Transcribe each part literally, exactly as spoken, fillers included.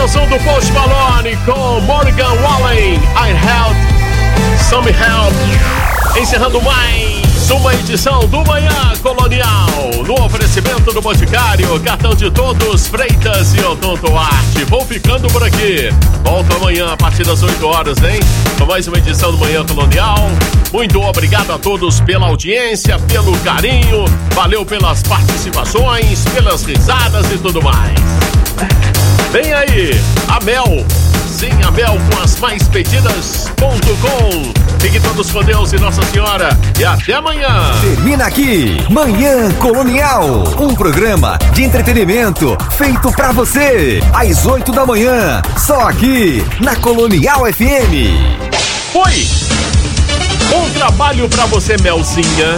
som do Post Malone com Morgan Wallen, I Help, Some Help. Encerrando mais uma edição do Manhã Colonial, no oferecimento do Boticário, cartão de todos, Freitas e Odonto Arte. Vou ficando por aqui. Volto amanhã a partir das oito horas, hein? Com mais uma edição do Manhã Colonial. Muito obrigado a todos pela audiência, pelo carinho. Valeu pelas participações, pelas risadas e tudo mais. Vem aí, a Mel. Sim, a Mel com as mais pedidas ponto com. Fiquem todos com Deus e Nossa Senhora. E até amanhã. Termina aqui, Manhã Colonial. Um programa de entretenimento feito pra você. Às oito da manhã. Só aqui, na Colonial F M. Foi! Bom trabalho pra você, Melzinha.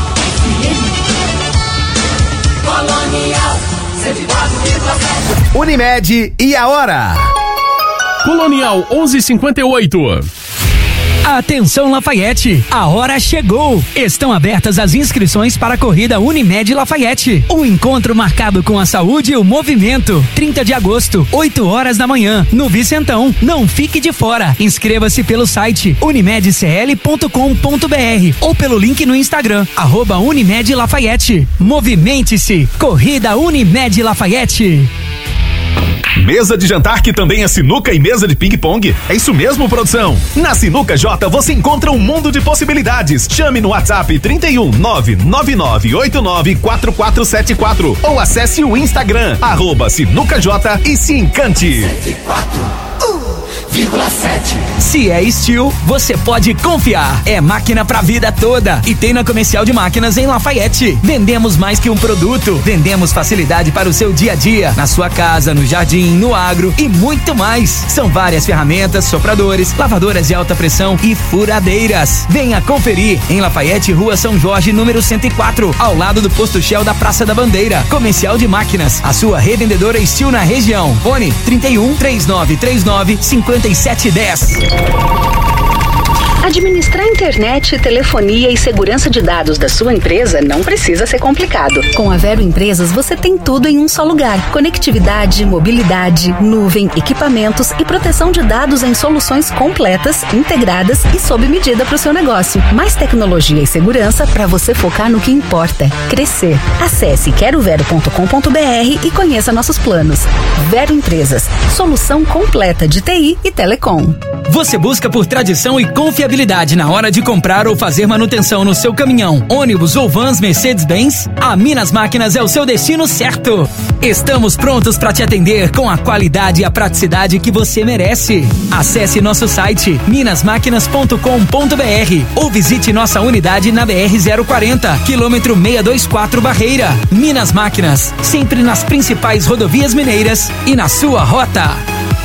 Colonial cento e quatro vírgula sete. Unimed e a hora. Colonial onze e cinquenta e oito. Atenção Lafayette, a hora chegou! Estão abertas as inscrições para a corrida Unimed Lafayette. Um encontro marcado com a saúde e o movimento. trinta de agosto, oito horas da manhã, no Vicentão. Não fique de fora. Inscreva-se pelo site unimed c l ponto com ponto b r ou pelo link no Instagram, arroba Unimed Lafayette. Movimente-se! Corrida Unimed Lafayette. Mesa de jantar que também é sinuca e mesa de ping-pong? É isso mesmo, produção? Na Sinuca J você encontra um mundo de possibilidades. Chame no WhatsApp trinta e um, nove nove nove oito nove quatro quatro sete quatro ou acesse o Instagram, arroba Sinuca J e se encante. cento e quatro vírgula sete. Se é Steel, você pode confiar. É máquina pra vida toda. E tem na Comercial de Máquinas em Lafayette. Vendemos mais que um produto. Vendemos facilidade para o seu dia a dia. Na sua casa, no jardim, no agro e muito mais. São várias ferramentas, sopradores, lavadoras de alta pressão e furadeiras. Venha conferir. Em Lafayette, Rua São Jorge, número cento e quatro. Ao lado do Posto Shell da Praça da Bandeira. Comercial de Máquinas. A sua revendedora Steel na região. Fone trinta e um, três nove três nove, cinquenta e sete dez. Administrar internet, telefonia e segurança de dados da sua empresa não precisa ser complicado. Com a Vero Empresas você tem tudo em um só lugar. Conectividade, mobilidade, nuvem, equipamentos e proteção de dados em soluções completas, integradas e sob medida para o seu negócio. Mais tecnologia e segurança para você focar no que importa, crescer. Acesse quero vero ponto com ponto b r e conheça nossos planos. Vero Empresas, solução completa de T I e telecom. Você busca por tradição e confiabilidade na hora de comprar ou fazer manutenção no seu caminhão, ônibus ou vans Mercedes-Benz? A Minas Máquinas é o seu destino certo. Estamos prontos para te atender com a qualidade e a praticidade que você merece. Acesse nosso site minas máquinas ponto com ponto b r ou visite nossa unidade na B R zero quarenta, quilômetro seiscentos e vinte e quatro Barreira. Minas Máquinas, sempre nas principais rodovias mineiras e na sua rota.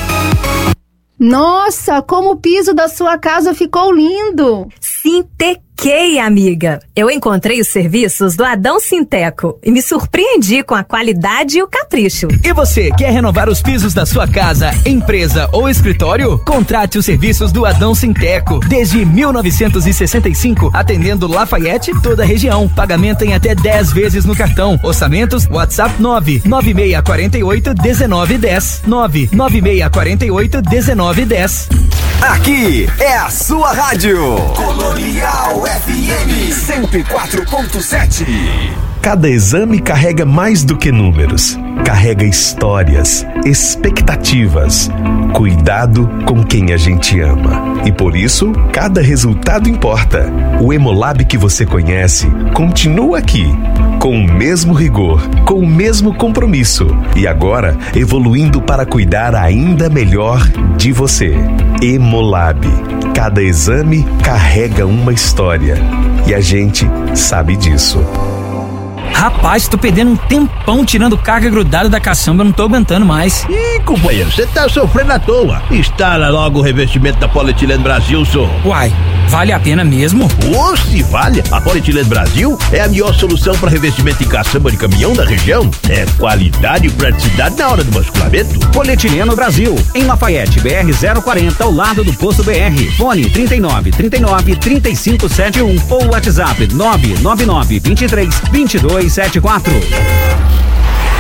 Nossa, como o piso da sua casa ficou lindo! Sintequei, amiga. Eu encontrei os serviços do Adão Sinteco e me surpreendi com a qualidade e o capricho. E você, quer renovar os pisos da sua casa, empresa ou escritório? Contrate os serviços do Adão Sinteco. Desde mil novecentos e sessenta e cinco, atendendo Lafayette e toda a região. Pagamento em até dez vezes no cartão. Orçamentos, WhatsApp nove nove seis quatro oito um nove um zero. nove nove seis quatro oito um nove um zero. Aqui é a sua rádio. Colonial F M cento e quatro ponto sete. Cada exame carrega mais do que números. Carrega histórias, expectativas, cuidado com quem a gente ama. E por isso, cada resultado importa. O Hemolab que você conhece continua aqui, com o mesmo rigor, com o mesmo compromisso. E agora, evoluindo para cuidar ainda melhor de você. Hemolab. Cada exame carrega uma história. E a gente sabe disso. Rapaz, tô perdendo um tempão tirando carga grudada da caçamba, eu não tô aguentando mais. Ih, companheiro, você tá sofrendo à toa. Instala logo o revestimento da Polietileno Brasil, senhor. Uai, vale a pena mesmo? Ô, se vale! A Polietileno Brasil é a melhor solução para revestimento em caçamba de caminhão da região. É qualidade e praticidade na hora do basculamento. Polietileno Brasil, em Lafayette, B R zero quarenta, ao lado do posto B R. Fone trinta e nove, trinta e nove, trinta e cinco setenta e um ou WhatsApp nove nove nove, vinte e três, vinte e dois setenta e quatro.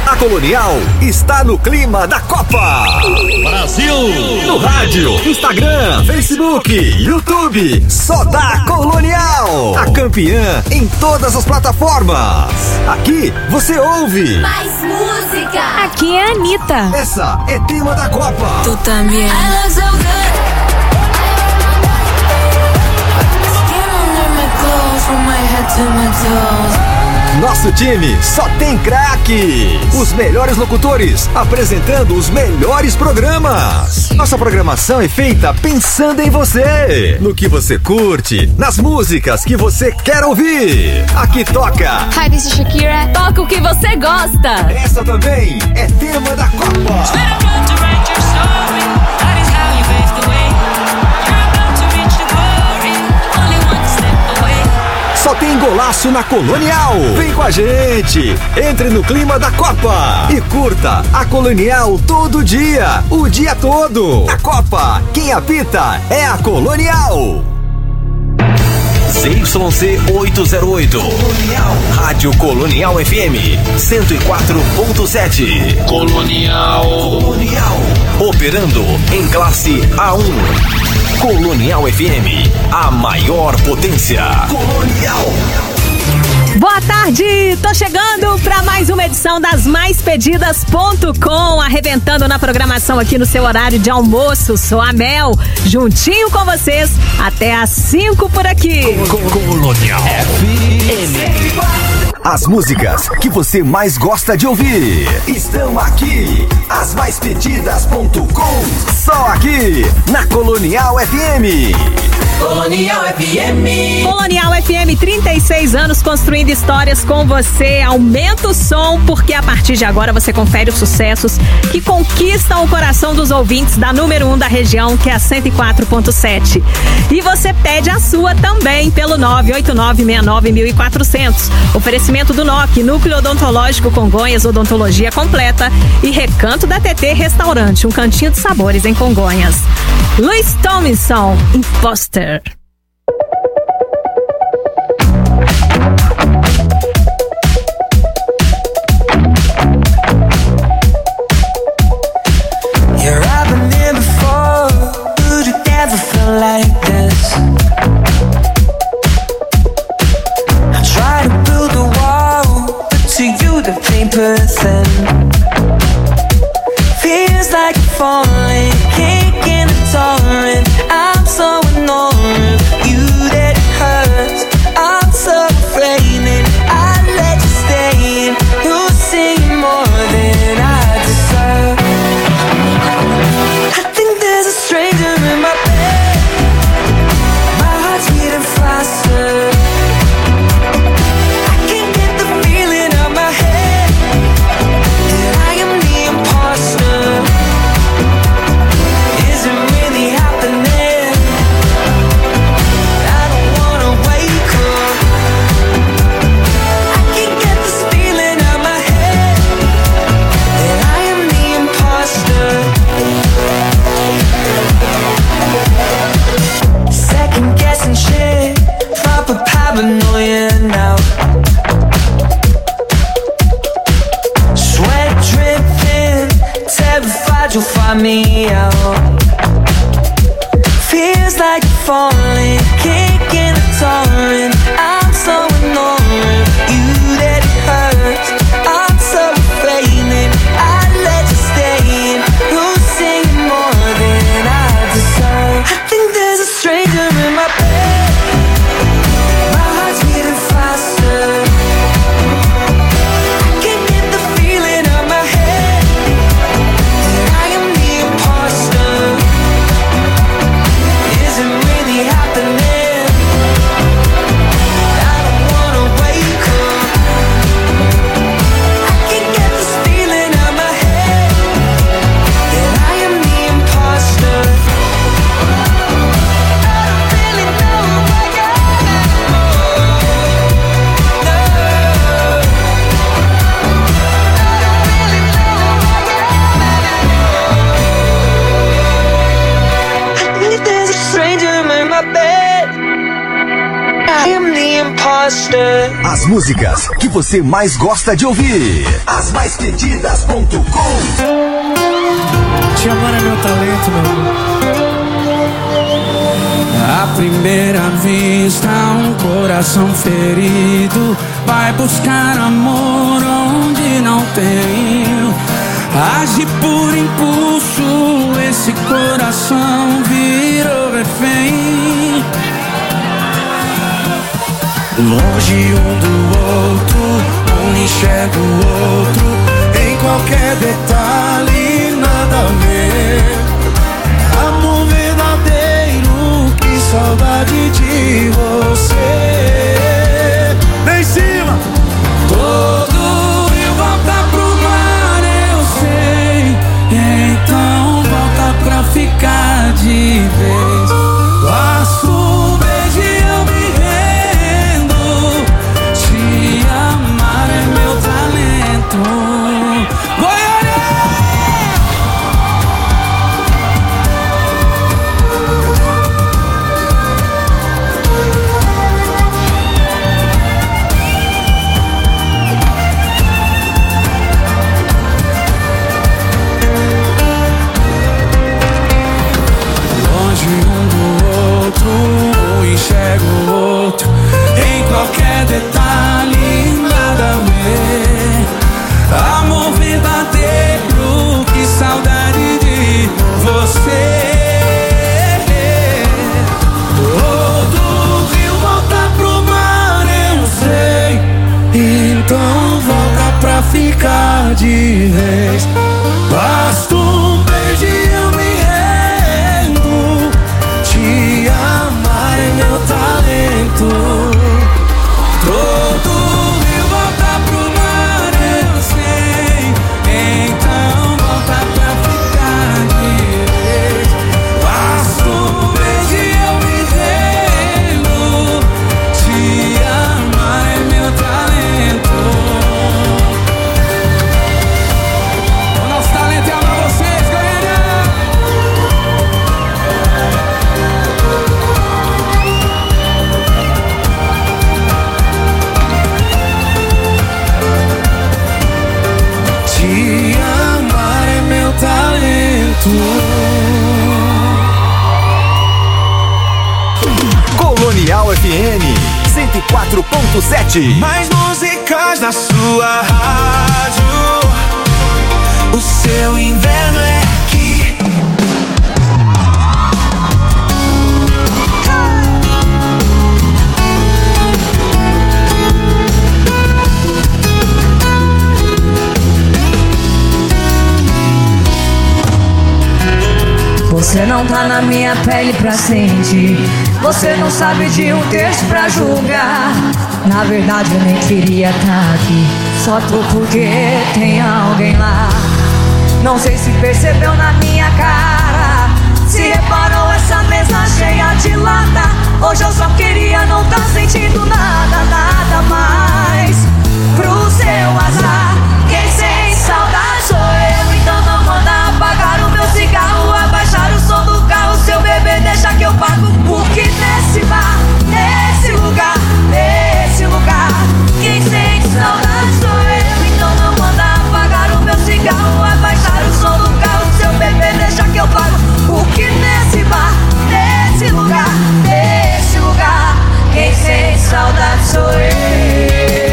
A Colonial está no clima da Copa. Brasil! No rádio, Instagram, Facebook, YouTube, só da Colonial. A campeã em todas as plataformas. Aqui você ouve Mais música. Aqui é a Anitta. Essa é tema da Copa. Tu também. I look so good. Skin under my clothes, from my head to my toes. Nosso time só tem craques. Os melhores locutores apresentando os melhores programas. Nossa programação é feita pensando em você, no que você curte, nas músicas que você quer ouvir. Aqui toca Hi, this is Shakira. Toca o que você gosta. Essa também é tema da Copa. Só tem golaço na Colonial. Vem com a gente. Entre no clima da Copa e curta a Colonial todo dia, o dia todo. A Copa, quem apita é a Colonial. Z Y C oitocentos e oito. Colonial. Rádio Colonial F M cento e quatro ponto sete. Colonial. Colonial. Operando em classe A um. Colonial F M, a maior potência. Colonial. Boa tarde, tô chegando para mais uma edição das mais pedidas ponto com, arrebentando na programação aqui no seu horário de almoço. Sou a Mel, juntinho com vocês até às cinco por aqui. Colonial F M. As músicas que você mais gosta de ouvir estão aqui. As mais pedidas ponto com, só aqui na Colonial F M. Colonial F M. Colonial F M, trinta e seis anos construindo histórias com você. Aumenta o som, porque a partir de agora você confere os sucessos que conquistam o coração dos ouvintes da número um da região, que é a cento e quatro ponto sete. E você pede a sua também pelo nove oito nove seis nove mil e quatrocentos. Oferecimento do N O C, Núcleo Odontológico Congonhas, odontologia completa, e Recanto da T T Restaurante, um cantinho de sabores em Congonhas. Louis Tomlinson, Imposter. Yeah, I've been here before, but it never felt like this. I try to build a wall, but to you the paper thin. Feels like I'm falling, can't get a torrent. I'm so annoyed, you that it hurts. I'm so afraid As músicas que você mais gosta de ouvir. As mais pedidas ponto com. Te amar é meu talento, meu amor. À primeira vista, um coração ferido vai buscar amor onde não tem. Age por impulso, esse coração virou refém. Longe um do outro, um enxerga o outro, em qualquer detalhe nada a ver. Amor verdadeiro, que saudade de você. Vem em cima! Todo rio volta pro mar, eu sei. Então volta pra ficar de vez. Basta um beijo e eu me rendo. Te amar é meu talento. Enxergo o outro, em qualquer detalhe nada a ver. Amor verdadeiro, que saudade de você. Todo rio volta pro mar, eu sei. Então volta pra ficar de vez. Basta um beijo e eu me rendo. Te amar é meu talento. Todo rio volta pro mar, eu sei. Então volta pra ficar de vez. Basta um beijo e eu me rendo. Te amar é meu talento. O nosso talento é amar vocês, galera. Te amar é meu talento. Colonial F M cento e quatro ponto sete. Mais músicas na sua rádio. O seu inverno é aqui. Você não tá na minha pele pra sentir. Você não sabe de um texto pra julgar. Na verdade eu nem queria tá aqui. Só tô porque tem alguém lá. Não sei se percebeu na minha cara. Se reparou essa mesa cheia de lata. Hoje eu só queria não tá sentindo nada, nada mais. Pro seu azar, quem sente saudade sou eu. Então não manda apagar o meu cigarro, abaixar o som do carro. Seu bebê deixa que eu pago. Porque nesse bar, nesse lugar, nesse lugar, quem sente saudade sou eu. Então não manda apagar o meu cigarro, abaixar o som do carro. Seu bebê deixa que eu pago. Porque nesse bar, nesse lugar, nesse lugar, quem sente saudade sou eu.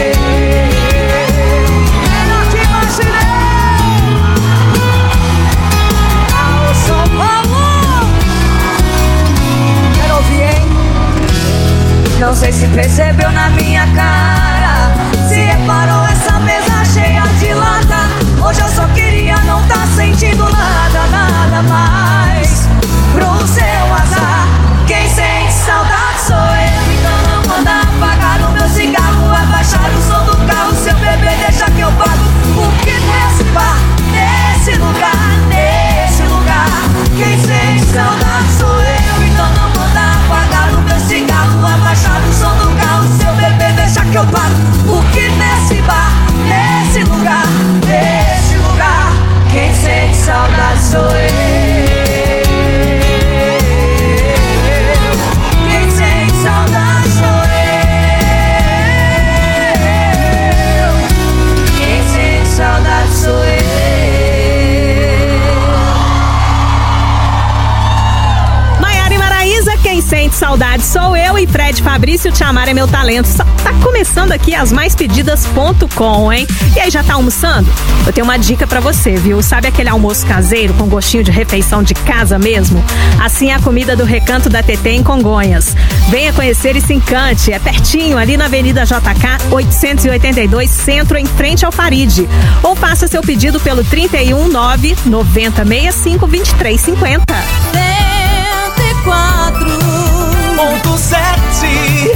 Fred Fabrício, Te Amar é Meu Talento. Tá começando aqui as mais pedidas ponto com, hein? E aí, já tá almoçando? Eu tenho uma dica pra você, viu? Sabe aquele almoço caseiro com gostinho de refeição de casa mesmo? Assim é a comida do Recanto da T T em Congonhas. Venha conhecer e se encante. É pertinho, ali na Avenida J K oitocentos e oitenta e dois, Centro, em frente ao Farid. Ou faça seu pedido pelo trinta e um, nove, noventa, sessenta e cinco, vinte e três, cinquenta. cento e quatro ponto sete.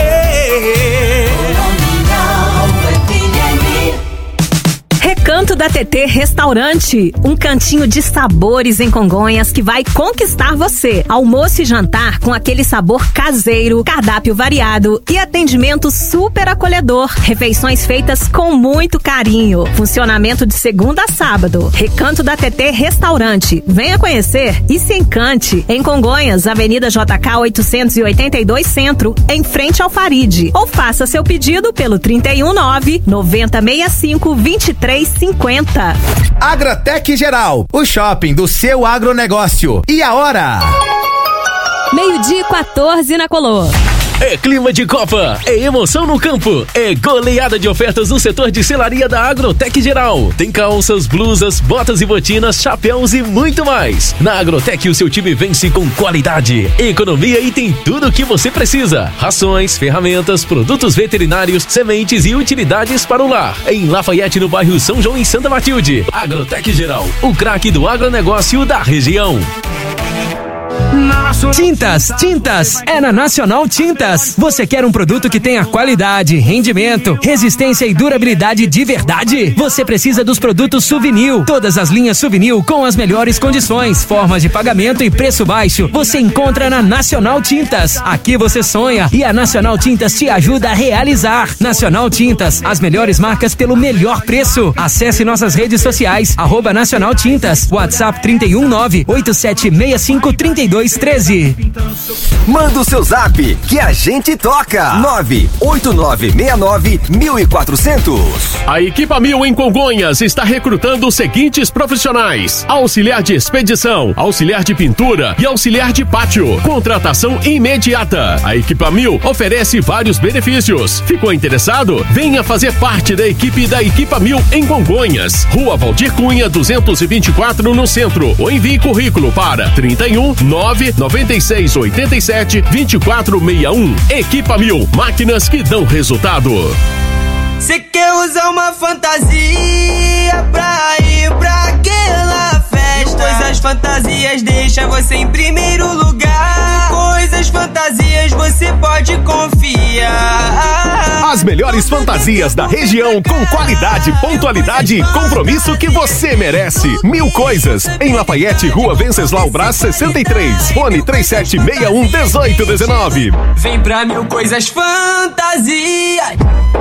Recanto da T T Restaurante, um cantinho de sabores em Congonhas que vai conquistar você. Almoço e jantar com aquele sabor caseiro, cardápio variado e atendimento super acolhedor. Refeições feitas com muito carinho. Funcionamento de segunda a sábado. Recanto da T T Restaurante. Venha conhecer e se encante. Em Congonhas, Avenida J K oitocentos e oitenta e dois, Centro, em frente ao Farid. Ou faça seu pedido pelo trinta e um, nove, noventa, sessenta e cinco, vinte e três, cinquenta. Agrotec Geral, o shopping do seu agronegócio. E a hora? Meio-dia e quatorze na Colô. É clima de Copa, é emoção no campo, é goleada de ofertas no setor de selaria da Agrotec Geral. Tem calças, blusas, botas e botinas, chapéus e muito mais. Na Agrotec o seu time vence com qualidade, economia e tem tudo o que você precisa. Rações, ferramentas, produtos veterinários, sementes e utilidades para o lar. Em Lafayette, no bairro São João, em Santa Matilde. Agrotec Geral, o craque do agronegócio da região. Tintas, tintas, é na Nacional Tintas. Você quer um produto que tenha qualidade, rendimento, resistência e durabilidade de verdade? Você precisa dos produtos Suvinil. Todas as linhas Suvinil com as melhores condições, formas de pagamento e preço baixo. Você encontra na Nacional Tintas. Aqui você sonha e a Nacional Tintas te ajuda a realizar. Nacional Tintas, as melhores marcas pelo melhor preço. Acesse nossas redes sociais, arroba Nacional Tintas, WhatsApp trinta e um, nove, oito sete seis cinco, trinta e dois, treze. Manda o seu zap que a gente toca. nove oito nove seis nove mil e quatrocentos. A Equipa Mil em Congonhas está recrutando os seguintes profissionais: auxiliar de expedição, auxiliar de pintura e auxiliar de pátio. Contratação imediata. A Equipa Mil oferece vários benefícios. Ficou interessado? Venha fazer parte da equipe da Equipa Mil em Congonhas. Rua Valdir Cunha, duzentos e vinte e quatro, no centro. Ou envie currículo para trinta e um, nove, noventa e seis, oitenta e sete, vinte e quatro, sessenta e um. Equipa Mil, máquinas que dão resultado. Cê quer usar uma fantasia pra ir pra aquela festa? Coisas fantasias deixa você em primeiro lugar. Coisas fantasias você pode confiar. As melhores fantasias da região com qualidade, pontualidade e compromisso que você merece. Mil Coisas, em Lafayette, Rua Venceslau Brás sessenta e três. Fone três sete seis um, um oito um nove. Vem pra Mil Coisas Fantasias.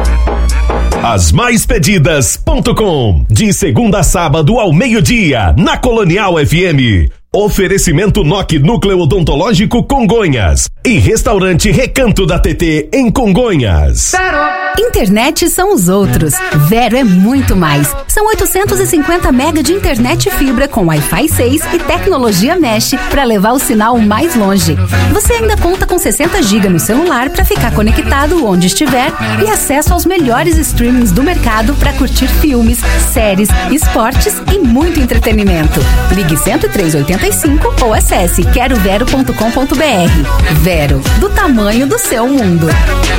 As mais pedidas ponto com, de segunda a sábado ao meio-dia, na Colonial F M. Oferecimento N O C Núcleo Odontológico Congonhas e Restaurante Recanto da T T em Congonhas. Internet são os outros. Vero é muito mais. São oitocentos e cinquenta mega de internet fibra com Wi-Fi seis e tecnologia Mesh para levar o sinal mais longe. Você ainda conta com sessenta gigas no celular para ficar conectado onde estiver e acesso aos melhores streamings do mercado para curtir filmes, séries, esportes e muito entretenimento. Ligue cento e três, oitenta e cinco ou acesse quero vero ponto com ponto br. Vero, do tamanho do seu mundo.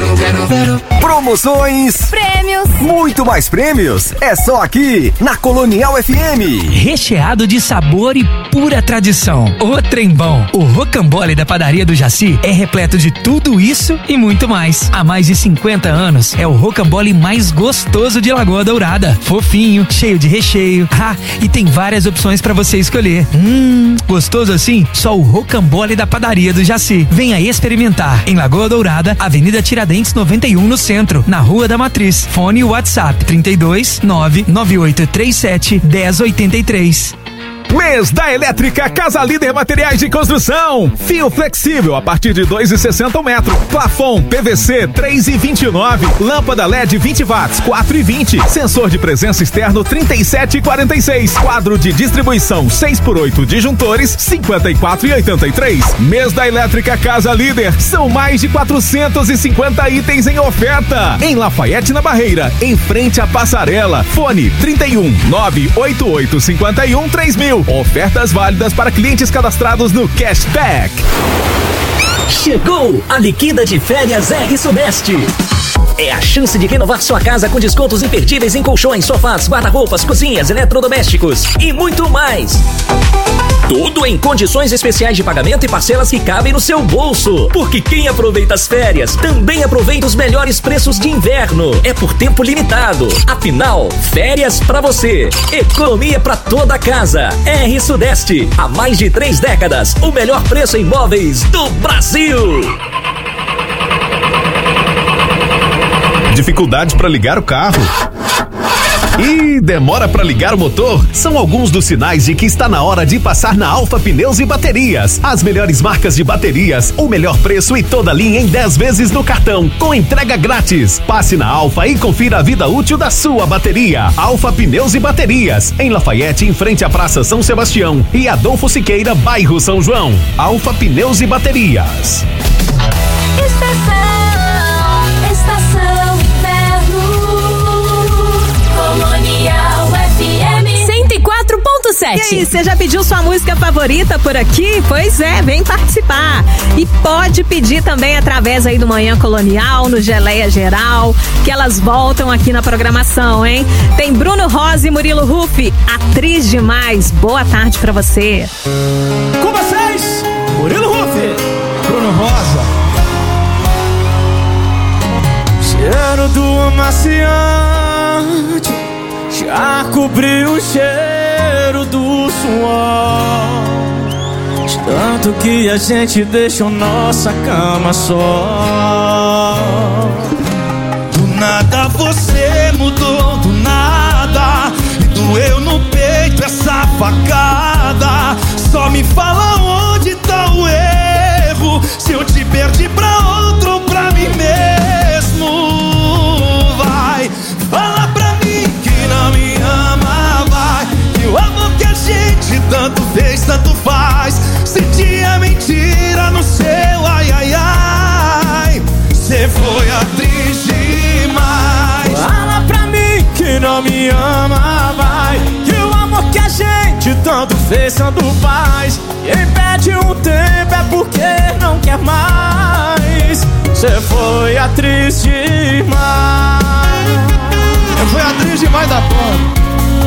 Promoções, prêmios, muito mais prêmios. É só aqui na Colonial F M. Recheado de sabor e pura tradição. O trem bom. O rocambole da padaria do Jaci é repleto de tudo isso e muito mais. Há mais de cinquenta anos é o rocambole mais gostoso de Lagoa Dourada. Fofinho, cheio de recheio. Ah, e tem várias opções pra você escolher. Hum, gostoso assim? Só o rocambole da padaria do Jaci. Venha experimentar. Em Lagoa Dourada, Avenida Tiradentes noventa e um, no centro, na Rua da Matriz. Fone WhatsApp trinta e dois, nove nove oito três sete, um zero oito três. Mês da Elétrica Casa Líder Materiais de Construção. Fio flexível a partir de dois e sessenta o metro. Plafon P V C três e vinte e nove. Lâmpada L E D vinte watts quatro e vinte. Sensor de presença externo trinta e sete e quarenta e seis. Quadro de distribuição seis por oito disjuntores cinquenta e quatro e oitenta e três. Mês da Elétrica Casa Líder. São mais de quatrocentos e cinquenta itens em oferta. Em Lafayette, na Barreira, em frente à passarela. Fone trinta e um, nove oito oito cinco um, três mil. Ofertas válidas para clientes cadastrados no Cashback. Chegou a liquida de férias R Sudeste. É a chance de renovar sua casa com descontos imperdíveis em colchões, sofás, guarda-roupas, cozinhas, eletrodomésticos e muito mais. Tudo em condições especiais de pagamento e parcelas que cabem no seu bolso. Porque quem aproveita as férias também aproveita os melhores preços de inverno. É por tempo limitado. Afinal, férias pra você. Economia pra toda a casa. R Sudeste. Há mais de três décadas, o melhor preço em móveis do Brasil. Dificuldade para ligar o carro? E demora para ligar o motor? São alguns dos sinais de que está na hora de passar na Alfa Pneus e Baterias. As melhores marcas de baterias, o melhor preço e toda a linha em dez vezes no cartão, com entrega grátis. Passe na Alfa e confira a vida útil da sua bateria. Alfa Pneus e Baterias, em Lafayette, em frente à Praça São Sebastião e Adolfo Siqueira, bairro São João. Alfa Pneus e Baterias. Estação, estação inverno, Colonial F M cento e quatro ponto sete. E aí, você já pediu sua música favorita por aqui? Pois é, vem participar. E pode pedir também através aí do Manhã Colonial, no Geleia Geral, que elas voltam aqui na programação, hein? Tem Bruno Rosa e Murilo Ruff, Atriz Demais. Boa tarde pra você. Com vocês, Murilo Ruff, Bruno Rosa. Cheiro do amaciante já cobriu o cheiro do suor, de tanto que a gente deixou nossa cama só. Do nada você mudou, do nada, e doeu no peito essa facada. Só me fala onde tá o erro, se eu te perdi pra outro ou pra mim mesmo. Vai, fala pra mim que não me ama, vai, que o amor que a gente tanto fez, tanto faz. Se tinha mentira no seu ai, ai, ai, cê foi atriz demais. Fala pra mim que não me ama, vai, que o amor que a gente tanto fez, tanto faz. Quem pede um tempo é porque não quer mais. Cê foi atriz demais. Eu fui atriz demais da porra.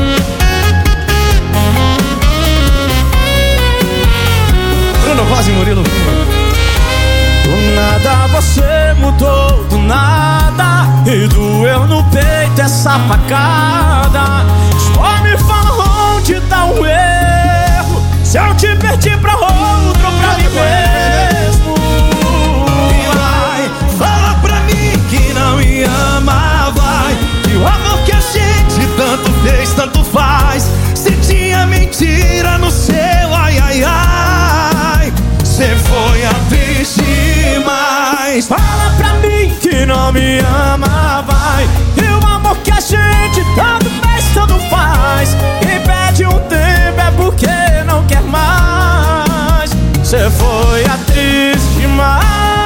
Bruno Rosa e Murilo. Do nada você mudou, do nada, e doeu no peito essa facada. Só me fala onde tá o erro, se eu te perdi pra outro ou pra mim mesmo. E vai, fala pra mim que não me ama, vai, que o amor que a gente tanto fez, tanto faz. Se tinha mentira no seu ai, ai, ai, cê foi atriz demais. Fala pra mim que não me ama, vai, que o amor que a gente tanto fez, tanto faz. Quem pede um tempo é porque não quer mais. Cê foi atriz demais.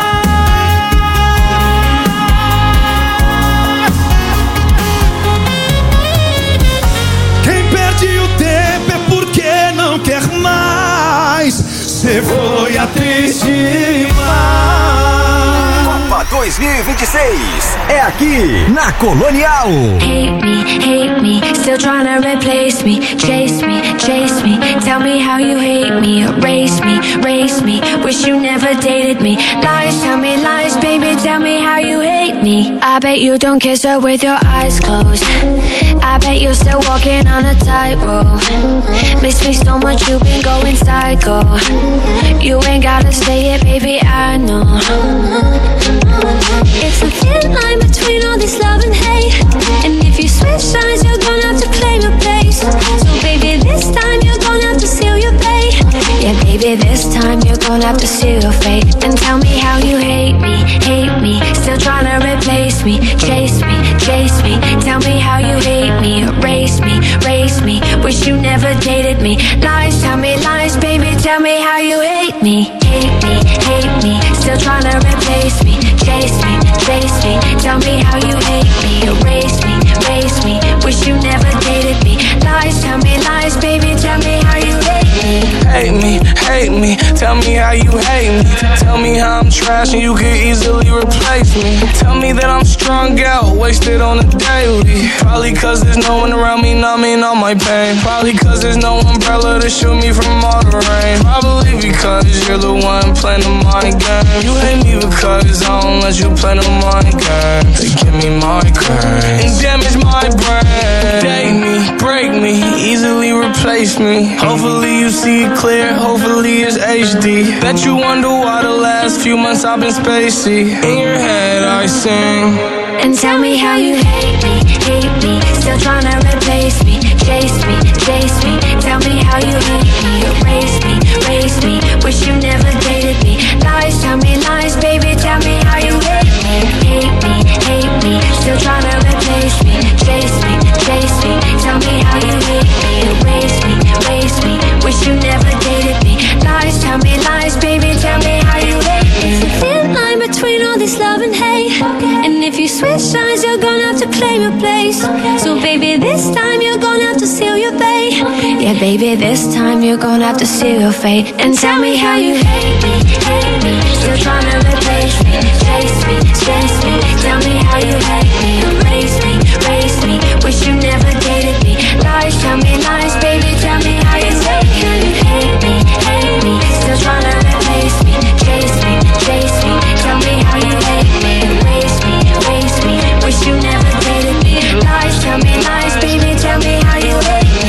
Quem perde o tempo é porque não quer mais. Cê foi atriz demais. Copa dois mil e vinte e seis é aqui na Colonial. Hate me, hate me, still trying to replace me. Chase me, chase me, tell me how you hate me. Erase me, race me, wish you never dated me. Lies, tell me lies, baby, tell me how you hate me. I bet you don't kiss her with your eyes closed. I bet you're still walking on a tightrope. Miss me so much, you've been going psycho. You ain't gotta say it, baby, I know. It's a thin line between all this love and hate, and if you switch sides, you're gonna have to claim your place. So baby, this time you're gonna have to gonna have to seal your fate. And tell me how you hate me, hate me. Still trying to replace me, chase me, chase me. Tell me how you hate me, erase me, race me. Wish you never dated me. Lies, tell me lies, baby. Tell me how you hate me, hate me, hate me. Still trying to replace me, chase me, chase me. Tell me how you hate me, erase me, race me. Wish you never dated me. Lies, tell me lies, baby. Tell me how you hate me. Hate me, hate me, tell me how you hate me. Tell me how I'm trash and you could easily replace me. Tell me that I'm strung out, wasted on a daily. Probably cause there's no one around me numbing all my pain. Probably cause there's no umbrella to shield me from all the rain. Probably because you're the one playing the mind game. You hate me because I don't let you play the mind game. They give me migraine and damage my brain. Date me, break me, easily replace me. Hopefully you see it clear, hopefully it's H D. Bet you wonder why the last few months I've been spacey. In your head I sing. And tell me how you hate me, hate me. Still trying to replace me, chase me, chase me. Tell me how you hate me, erase me, race me. Wish you never dated me. Lies, tell me lies, baby. Tell me how you hate me, hate me, hate me. Still trying to replace me, chase me, chase me. Tell me how you hate me, erase me, race me. Wish you never dated me. Lies, tell me lies, baby. Tell me how you hate me. It's a thin line between all this love and hate. And if you switch sides, you're gonna have to claim your place. So baby, this time you're gonna have to seal your fate. Yeah, baby, this time you're gonna have to seal your fate. And tell me how you hate me, hate me. Still trying to replace me, chase me, chase me. Tell me how you hate me, erase me, race me. Wish you never dated me. Lies, tell me lies, baby. Tell me how you hate me, hate me, hate me. Still trying to replace me, chase me, chase me. Tell me how you hate me, erase me, race me. Wish you never dated me. Lies, tell me lies, baby. Tell me how you hate me.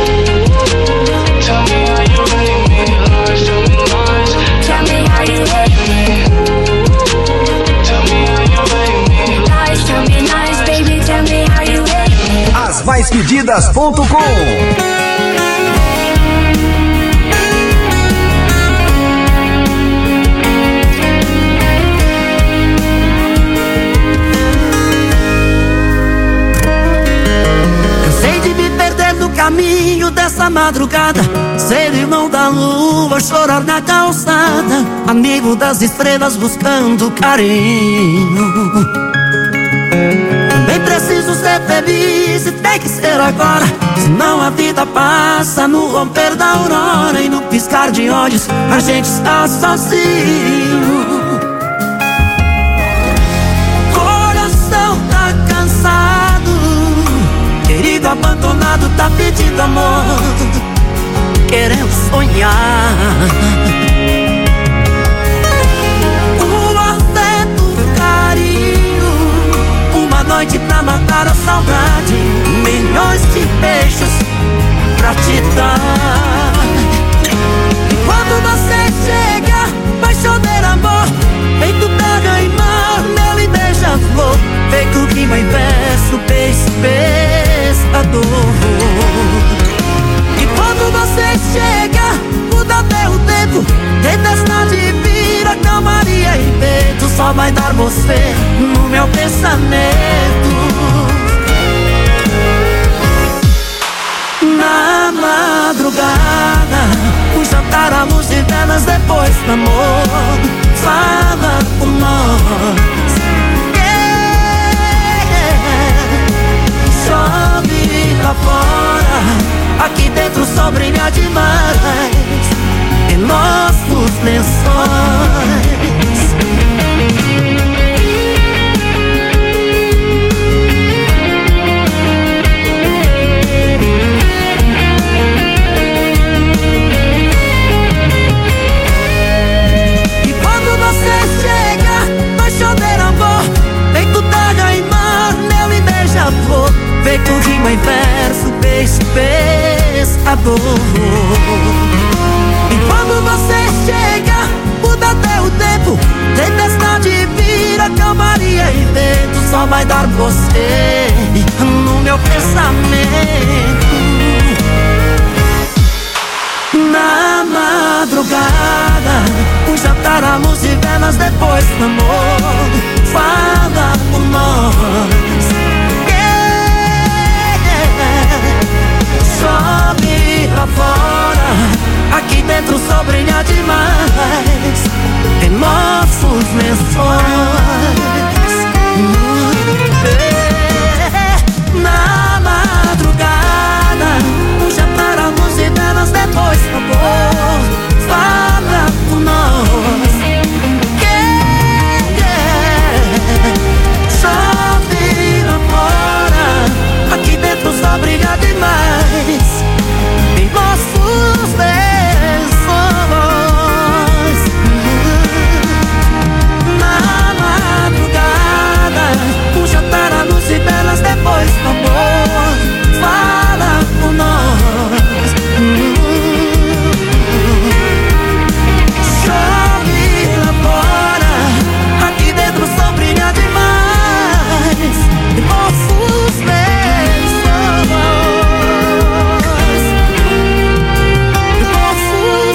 Tell me how you hate me. Lies, tell me lies. Tell me how you hate me. Tell me how you hate me. Lies, tell me lies, baby. Tell me how you hate me. As mais pedidas ponto com. Caminho dessa madrugada, ser irmão da lua, chorar na calçada, amigo das estrelas buscando carinho. Também preciso ser feliz e tem que ser agora, senão a vida passa no romper da aurora e no piscar de olhos a gente está sozinho. Coração tá cansado, querido abandonado tá pedindo amor, querendo sonhar. O afeto, o carinho, uma noite pra matar a saudade, milhões de beijos pra te dar. E quando você chega, vai chover amor, feito terra e mar, mel e beija-flor, feito rima e verso, beijo, pescador. E quando você chega, muda até o tempo, tempestade vira calmaria e vento, só vai dar você no meu pensamento. Na madrugada, um jantar à luz de velas depois do amor, fala por nós. Chove lá fora, aqui dentro o sol brilha demais em nossos lençóis. E quando você chega, vai chover amor, feito terra e mar, mel e beija-flor, feito rima em verso, peixe, pescador. E quando você chega, muda até o tempo, tempestade vira calmaria e vento, só vai dar você no meu pensamento. Na madrugada, amor, fala por nós. Yeah, yeah. Sobe lá fora, aqui dentro só brilha demais em nossos lençóis. Na madrugada, um jantar, a luz e velas, depois amor, fala por nós. Yeah, yeah. Sobe lá fora, aqui dentro só brilha demais em nossos lençóis. Na madrugada, um jantar, a luz e velas, depois amor, fala por nós. Chove lá fora, aqui dentro só brilha demais em nossos lençóis. Nossos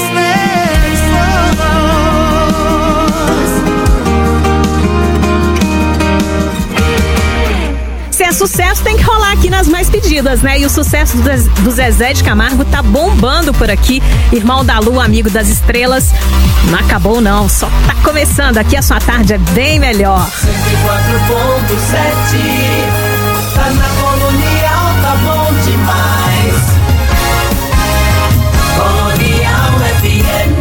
Se é sucesso, tem que rolar aqui nas mais pedidas, né? E o sucesso do, do Zezé de Camargo tá bombando por aqui. Irmão da Lua, amigo das estrelas. Não acabou não, só tá começando. Aqui a sua tarde é bem melhor. cento e quatro ponto sete, tá na Colonial, tá bom demais. Colonial F M.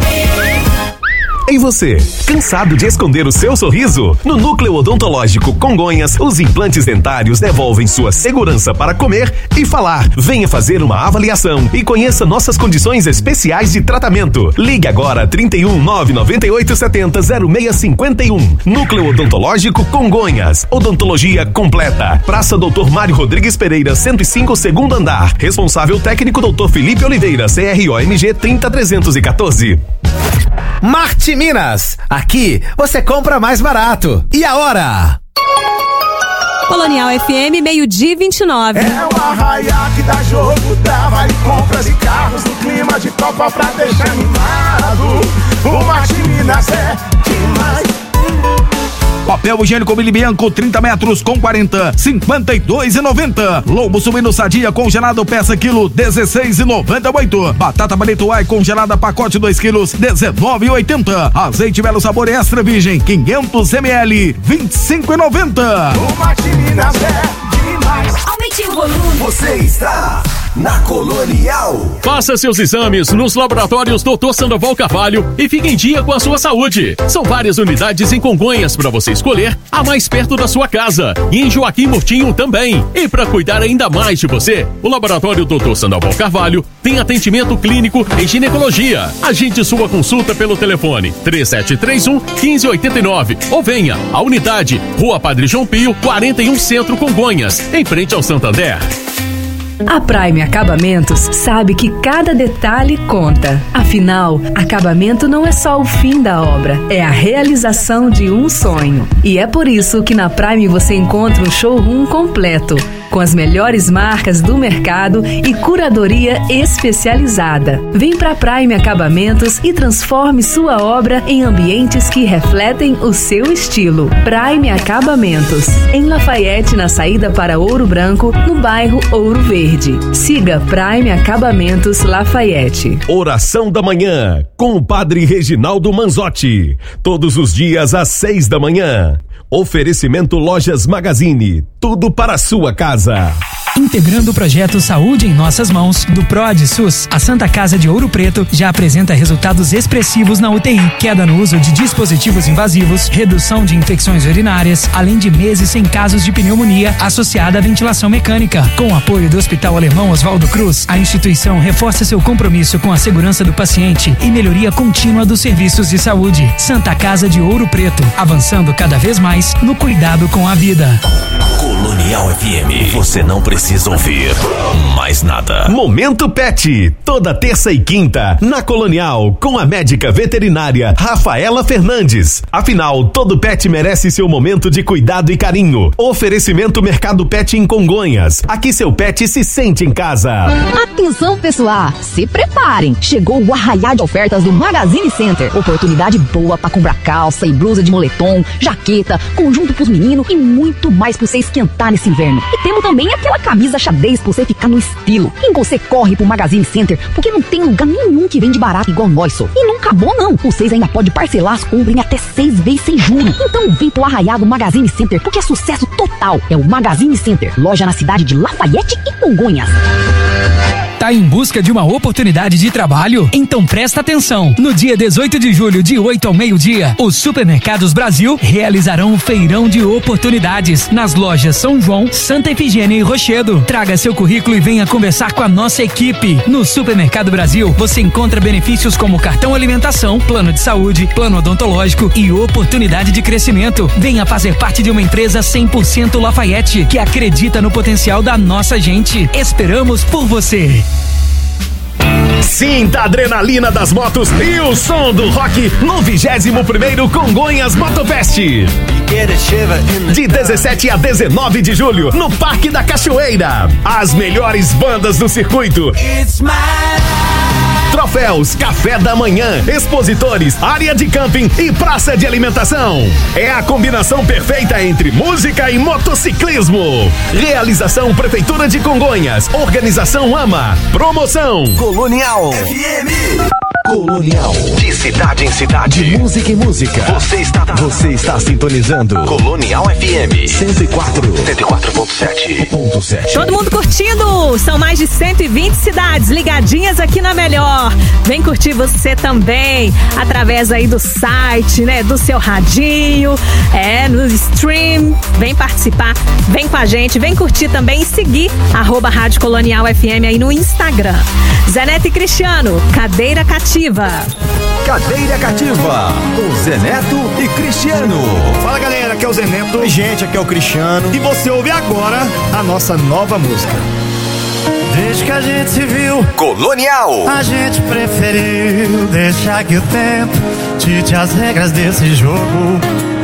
E você, cansado de esconder o seu sorriso? No Núcleo Odontológico Congonhas, os implantes dentários devolvem sua segurança para comer e falar. Venha fazer uma avaliação e conheça nossas condições especiais de tratamento. Ligue agora trinta e um, nove nove oito, setenta, zero seis cinquenta e um. Núcleo Odontológico Congonhas. Odontologia completa. Praça doutor Mário Rodrigues Pereira, cento e cinco, segundo andar. Responsável técnico doutor Felipe Oliveira, C R O M G trinta trezentos e quatorze. Marte Minas, aqui você compra mais barato. E a hora? Colonial F M, meio-dia e vinte e nove. É o arraiá que dá jogo, dá vale compras e carros no clima de Copa pra deixar animado. O Marte Minas é demais. Papel higiênico Mili Bianco, trinta metros com quarenta, cinquenta e dois e noventa. Lobo suíno sadia congelado peça quilo, dezesseis e noventa e oito. Batata palito ai congelada pacote dois quilos, dezenove e oitenta. Azeite Belo Sabor extra virgem, quinhentos mililitros, vinte e cinco e noventa. O Marte Minas é demais. Aumente o volume. Você está na Colonial. Faça seus exames nos laboratórios doutor Sandoval Carvalho e fique em dia com a sua saúde. São várias unidades em Congonhas para você escolher a mais perto da sua casa. E em Joaquim Murtinho também. E para cuidar ainda mais de você, o laboratório doutor Sandoval Carvalho tem atendimento clínico em ginecologia. Agende sua consulta pelo telefone três sete três um, quinze oitenta e nove ou venha à unidade Rua Padre João Pio, quarenta e um, Centro, Congonhas, em frente ao Santander. A Prime Acabamentos sabe que cada detalhe conta. Afinal, acabamento não é só o fim da obra, é a realização de um sonho. E é por isso que na Prime você encontra um showroom completo, com as melhores marcas do mercado e curadoria especializada. Vem pra Prime Acabamentos e transforme sua obra em ambientes que refletem o seu estilo. Prime Acabamentos, em Lafayette, na saída para Ouro Branco, no bairro Ouro Verde. Siga Prime Acabamentos Lafayette. Oração da manhã com o Padre Reginaldo Manzotti. Todos os dias às seis da manhã. Oferecimento Lojas Magazine. Tudo para a sua casa. Integrando o projeto Saúde em Nossas Mãos, do PROAD SUS, a Santa Casa de Ouro Preto já apresenta resultados expressivos na U T I, queda no uso de dispositivos invasivos, redução de infecções urinárias, além de meses sem casos de pneumonia associada à ventilação mecânica. Com o apoio do Hospital Alemão Oswaldo Cruz, a instituição reforça seu compromisso com a segurança do paciente e melhoria contínua dos serviços de saúde. Santa Casa de Ouro Preto, avançando cada vez mais no cuidado com a vida. Colônia. Colonial F M. Você não precisa ouvir mais nada. Momento Pet, toda terça e quinta, na Colonial, com a médica veterinária Rafaela Fernandes. Afinal, todo pet merece seu momento de cuidado e carinho. Oferecimento Mercado Pet em Congonhas. Aqui seu pet se sente em casa. Atenção, pessoal, se preparem. Chegou o arraiá de ofertas do Magazine Center. Oportunidade boa para comprar calça e blusa de moletom, jaqueta, conjunto pros meninos e muito mais pra você esquentar nesse inverno. E temos também aquela camisa xadrez pra você ficar no estilo. E você corre pro Magazine Center porque não tem lugar nenhum que vende barato igual nós, só. E não acabou não. Vocês ainda podem parcelar as compras em até seis vezes sem juros. Então vem pro arraiá do Magazine Center porque é sucesso total. É o Magazine Center, loja na cidade de Lafayette e Congonhas. Tá em busca de uma oportunidade de trabalho? Então presta atenção. No dia dezoito de julho, de oito ao meio-dia, os Supermercados Brasil realizarão um feirão de oportunidades nas lojas São João, Santa Efigênia e Rochedo. Traga seu currículo e venha conversar com a nossa equipe. No Supermercado Brasil, você encontra benefícios como cartão alimentação, plano de saúde, plano odontológico e oportunidade de crescimento. Venha fazer parte de uma empresa cem por cento Lafayette que acredita no potencial da nossa gente. Esperamos por você. Sinta a adrenalina das motos e o som do rock no vigésimo primeiro Congonhas Motofest. De dezessete a dezenove de julho, no Parque da Cachoeira. As melhores bandas do circuito. Troféus, café da manhã, expositores, área de camping e praça de alimentação. É a combinação perfeita entre música e motociclismo. Realização Prefeitura de Congonhas. Organização AMA. Promoção Colonial F M. Colonial. De cidade em cidade. De música em música. Você está, você está sintonizando Colonial F M cento e quatro. cento e quatro ponto sete. Todo mundo curtindo. São mais de cento e vinte cidades ligadinhas aqui na Melhor. Vem curtir você também através aí do site, né? Do seu radinho, é, no stream. Vem participar, vem com a gente, vem curtir também e seguir arroba Rádio Colonial F M aí no Instagram. Zé Neto e Cristiano, Cadeira Cativa. Cadeira Cativa, com Zé Neto e Cristiano. Fala galera, aqui é o Zé Neto. Oi gente, aqui é o Cristiano. E você ouve agora a nossa nova música. Desde que a gente se viu, Colonial, a gente preferiu deixar que o tempo dite as regras desse jogo.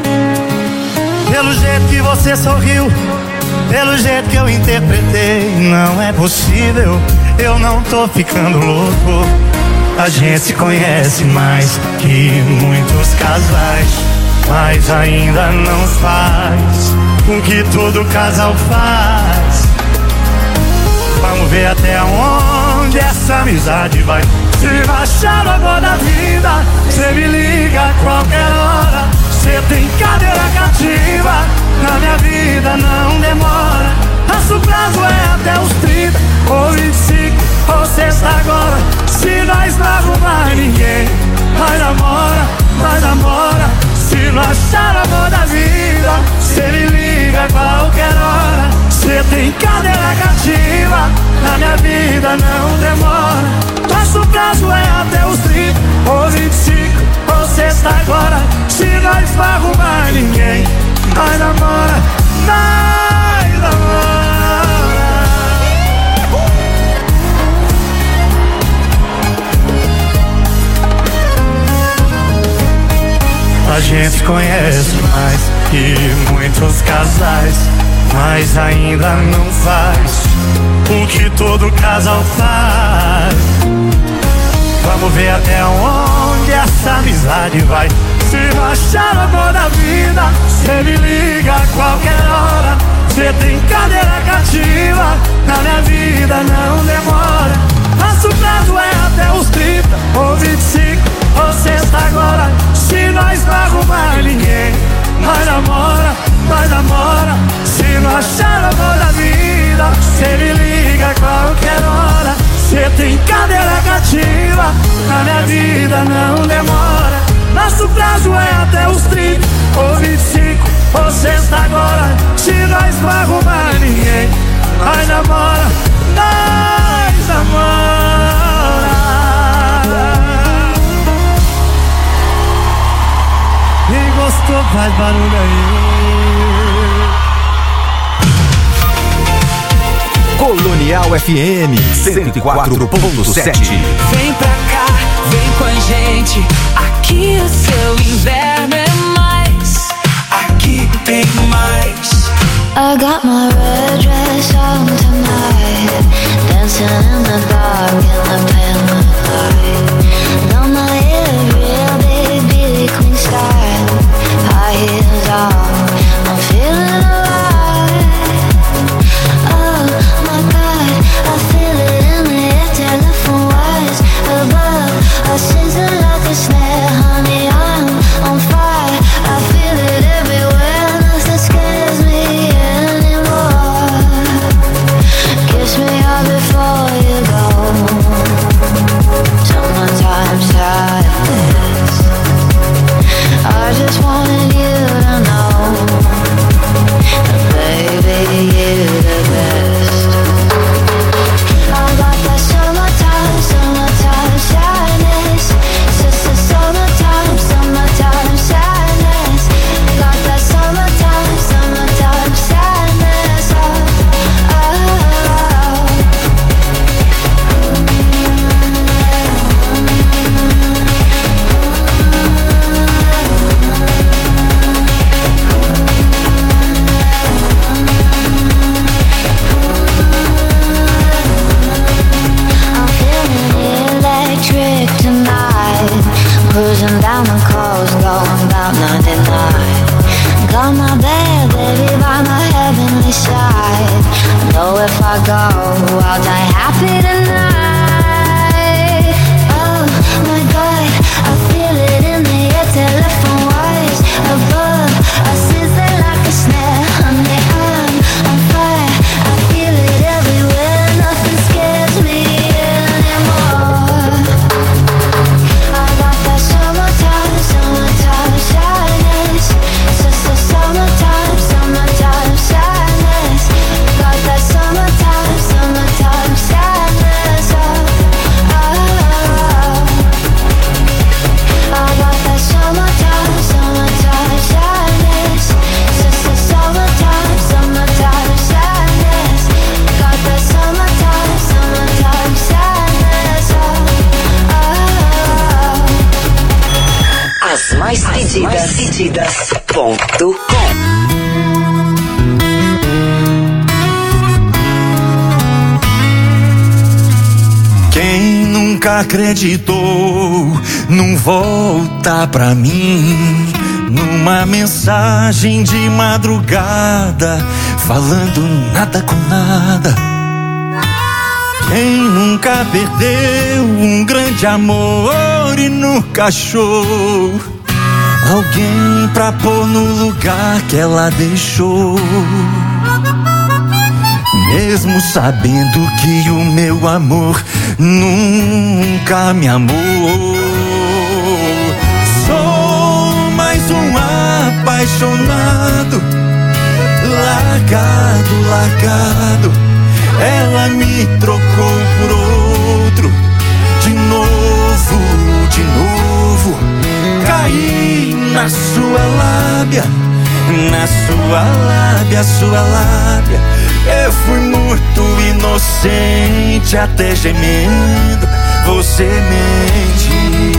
Pelo jeito que você sorriu, pelo jeito que eu interpretei, não é possível, eu não tô ficando louco. A gente se conhece mais que muitos casais, mas ainda não faz o que todo casal faz. Vamos ver até onde essa amizade vai. Se baixar a água da vida, cê me liga a qualquer hora. Cê tem cadeira cativa, na minha vida não demora. Nosso prazo é até os trinta, ou vinte e cinco, ou sexta agora. Se nós não arrumar ninguém, vai namora, vai namora. Se não achar amor da vida, cê me liga a qualquer hora. Cê tem cadeira cativa, na minha vida não demora. Nosso prazo é até os trinta, ou vinte e cinco, ou sexta agora. Se nós não arrumar ninguém, nós namora, nós namora. A gente conhece mais que muitos casais, mas ainda não faz o que todo casal faz. Vamos ver até onde essa amizade vai. Se baixar a amor da vida, cê me liga a qualquer hora. Cê tem cadeira cativa, na minha vida não demora. Nosso prazo é até os trinta, ou vinte e cinco, ou sexta agora. Se nós não arrumar ninguém, nós namora, nós namora. Se não achar amor da vida, cê me liga a qualquer hora. Cê tem cadeira cativa, na minha vida não demora. Nosso prazo é até os trinta, ou vinte e cinco, ou sexta agora. Se nós não arrumar ninguém, nós namora, nós namora. Quem gostou faz barulho aí. Colonial F M cento e quatro ponto sete. Vem pra cá, vem com a gente. Aqui o seu inverno é mais. Aqui tem mais. I got my red dress on tonight, dancing in the dark in the pale moonlight. Done my hair real big, Billy Queen style, high heels on, I'm feeling alive. Oh my God, I feel it in the air, telephone wires above, I sizzle like a snare, honey, I'm on fire. I feel it everywhere, nothing scares me anymore. Kiss me up before you go. Summertime sadness, I just wanted you to know that baby you're the best. I got that summertime, summertime sadness. It's the summertime, summertime sadness. Got that summertime, summertime sadness. Oh, oh. I'm feeling electric tonight, cruising down the coast, going about ninety-nine. Got my bad baby by my heavenly side. I know if I go, I'll die happy tonight. Oh my God, I feel it in the air, telephone wires above, I sizzle like a snare, honey, I'm on fire. I feel it everywhere, nothing scares me anymore. I got that summertime, summertime sadness. It's just the summertime, summertime sadness. Got that summertime, summertime sadness. Oh, oh. I got that summertime, summertime sadness. It's just the summertime, summertime sadness. Got that summertime, summertime sadness. Oh, oh. As mais pedidas, mais pedidas ponto com. Quem nunca acreditou num volta pra mim, numa mensagem de madrugada, falando nada com nada. Quem nunca perdeu um grande amor e nunca achou alguém pra pôr no lugar que ela deixou, mesmo sabendo que o meu amor nunca me amou. Sou mais um apaixonado, largado, largado. Ela me trocou por outro, de novo, de novo. Caí na sua lábia, na sua lábia, sua lábia. Eu fui muito inocente, até gemendo você mente.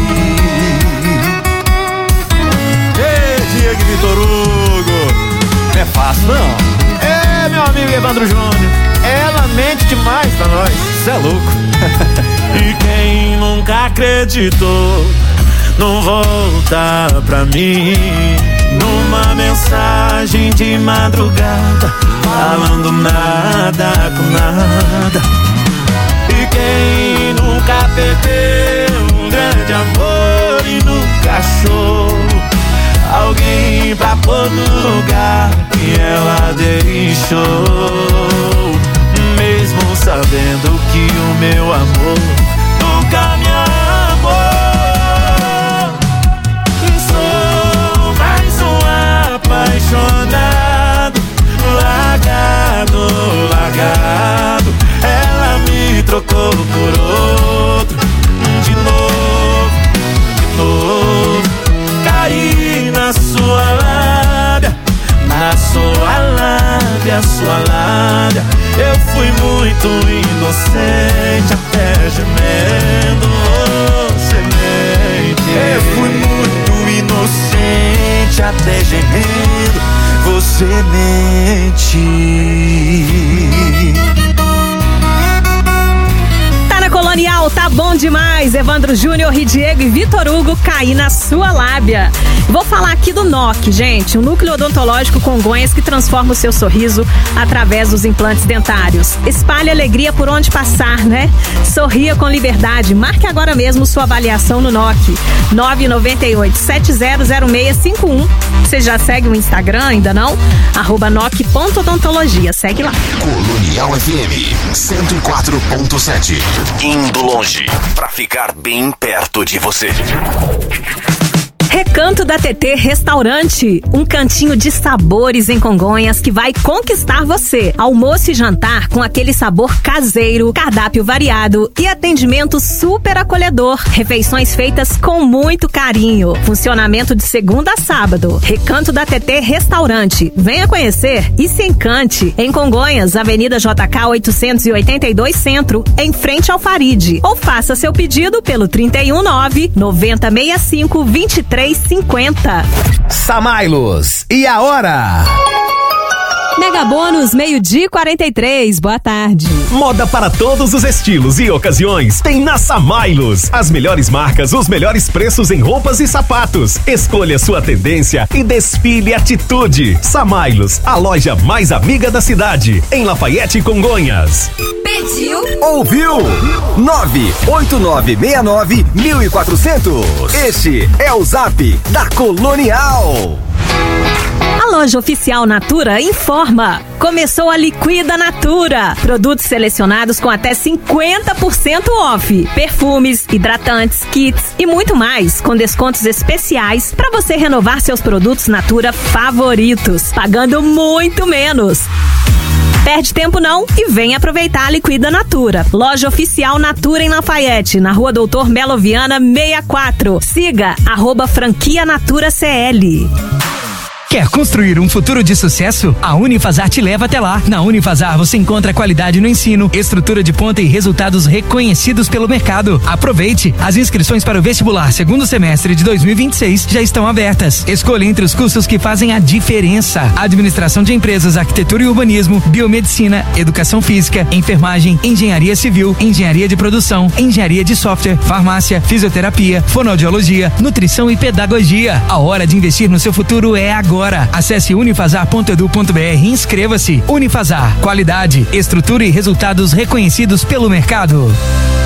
Ei, Diego Vitor Hugo, não é fácil não. É, meu amigo Evandro Júnior, ela mente demais pra nós, cê é louco. E quem nunca acreditou não volta pra mim, numa mensagem de madrugada, falando nada com nada. E quem nunca perdeu um grande amor e nunca achou alguém pra pôr no lugar que ela deixou, mesmo sabendo que o meu amor nunca me amou. Sou mais um apaixonado, largado, largado. Ela me trocou por outro, de novo, de novo. Caí na sua lábia, na sua lábia, sua lábia. inocente, até gemendo você mente. Eu fui muito inocente, até gemendo você mente. Colonial, tá bom demais. Evandro Júnior, Diego e Vitor Hugo, caí na sua lábia. Vou falar aqui do N O C, gente, o Núcleo Odontológico Congonhas, que transforma o seu sorriso através dos implantes dentários. Espalhe alegria por onde passar, né? Sorria com liberdade. Marque agora mesmo sua avaliação no N O C. nove nove oito, sete zero zero seis cinco um. Você já segue o Instagram, ainda não? Arroba noc ponto odontologia. Segue lá. Colonial F M cento e quatro ponto sete. Indo longe pra ficar bem perto de você. Recanto da T T Restaurante, um cantinho de sabores em Congonhas que vai conquistar você. Almoço e jantar com aquele sabor caseiro, cardápio variado e atendimento super acolhedor. Refeições feitas com muito carinho. Funcionamento de segunda a sábado. Recanto da T T Restaurante. Venha conhecer e se encante. Em Congonhas, Avenida J K oitocentos e oitenta e dois Centro, em frente ao Faride. Ou faça seu pedido pelo trinta e um nove, noventa sessenta e cinco, vinte e três cinquenta. Samailos, e a hora? Mega Bônus, meio-dia e quarenta e três. Boa tarde. Moda para todos os estilos e ocasiões tem na Samailos. As melhores marcas, os melhores preços em roupas e sapatos. Escolha sua tendência e desfile atitude. Samailos, a loja mais amiga da cidade. Em Lafayette, Congonhas. Pediu? Ouviu? nove oito nove seis nove um quatro zero zero. Este é o Zap da Colonial. A loja oficial Natura informa. Começou a Liquida Natura. Produtos selecionados com até cinquenta por cento off. Perfumes, hidratantes, kits e muito mais, com descontos especiais para você renovar seus produtos Natura favoritos, pagando muito menos. Perde tempo não e vem aproveitar a Liquida Natura. Loja oficial Natura em Lafayette, na rua Doutor Melo Viana sessenta e quatro. Siga, arroba franquia Natura C L. Quer construir um futuro de sucesso? A Unifasar te leva até lá. Na Unifasar você encontra qualidade no ensino, estrutura de ponta e resultados reconhecidos pelo mercado. Aproveite! As inscrições para o vestibular segundo semestre de dois mil e vinte e seis já estão abertas. Escolha entre os cursos que fazem a diferença: administração de empresas, arquitetura e urbanismo, biomedicina, educação física, enfermagem, engenharia civil, engenharia de produção, engenharia de software, farmácia, fisioterapia, fonoaudiologia, nutrição e pedagogia. A hora de investir no seu futuro é agora. Acesse unifasar ponto edu ponto br e inscreva-se. Unifasar, qualidade, estrutura e resultados reconhecidos pelo mercado.